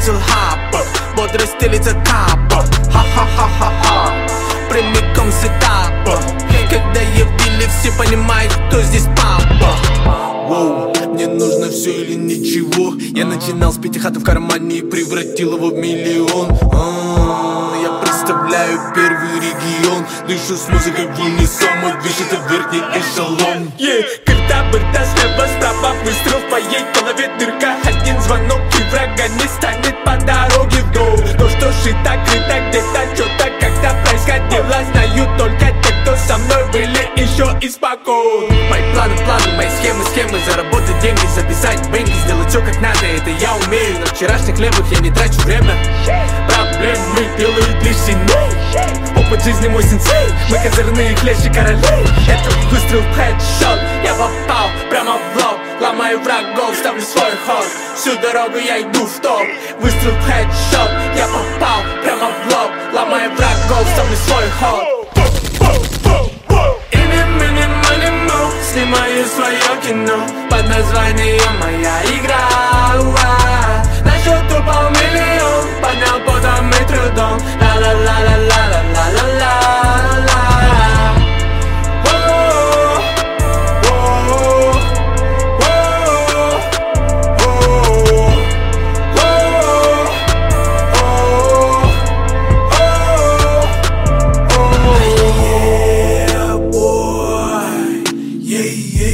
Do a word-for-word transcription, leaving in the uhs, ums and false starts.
начал хапать, бодрость стелится капа. Ха-ха-ха-ха-ха, прямиком с этапа. Когда я в деле, все понимают, кто здесь папа. Воу, мне нужно все или ничего. Я начинал с пятихаты в кармане и превратил его в миллион. А-а-а, я представляю первый регион. Дышу с музыкой в унисон, мой движ это верхний эшелон. Yeah. Карта-барта, слева, справа, выстрел в твоей голове дырка. Один звонок и врага не станет по дороге в дом. То, что шито, крыто, где-то, что-то, когда происходило, знают только те, кто со мной были еще испокон. Мои планы, планы, мои схемы, схемы. Заработать деньги, записать бенги, сделать все как надо, это я умею. На вчерашних левых я не трачу время. Проблемы делают лишь сильней. Опыт жизни мой сенсей. Мы козырные клещи королей. Это выстрел в хедшот. Я попал прямо в лоб. Ломаю врагов, ставлю свой ход. Всю дорогу я иду в топ. Выстрел в хедшот. Я попал прямо в лоб. Ломаю врагов, ставлю свой ход. Снимаю свое кино под названием «Моя игра». Уа. На счету полмиллион, поднял потом и трудом. Ла-ла-ла-ла-ла-ла-ла-ла-ла. Yeah, yeah.